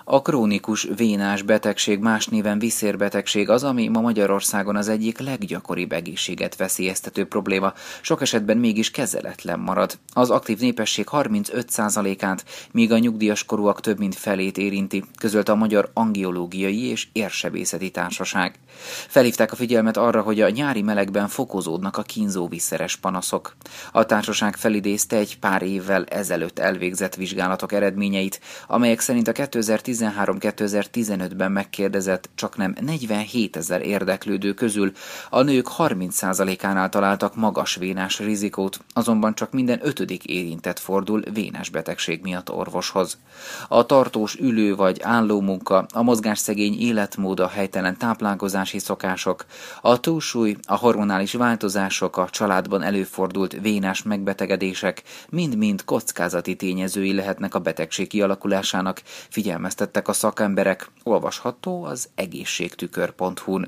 A krónikus vénás betegség, más néven viszérbetegség az, ami ma Magyarországon az egyik leggyakoribb egészséget veszélyeztető probléma, sok esetben mégis kezeletlen marad. Az aktív népesség 35%-át, míg a nyugdíjas korúak több mint felét érinti, közölte a Magyar Angiológiai és Érsebészeti Társaság. Felhívták a figyelmet arra, hogy a nyári melegben fokozódnak a kínzó viszeres panaszok. A társaság felidézte egy pár évvel ezelőtt elvégzett vizsgálatok eredményeit, amelyek szerint a 2013-2015-ben megkérdezett csaknem 47 000 érdeklődő közül a nők 30%-ánál találtak magas vénás rizikót, azonban csak minden 5. érintett fordul vénás betegség miatt orvoshoz. A tartós ülő vagy álló munka, a mozgásszegény életmód, a helytelen táplálkozási szokások, a túlsúly, a hormonális változások, a családban előfordult vénás megbetegedések mind-mind kockázati tényezői lehetnek a betegség kialakulásának, figyelmeztettek a szakemberek, olvasható az egészségtükör.hu-n.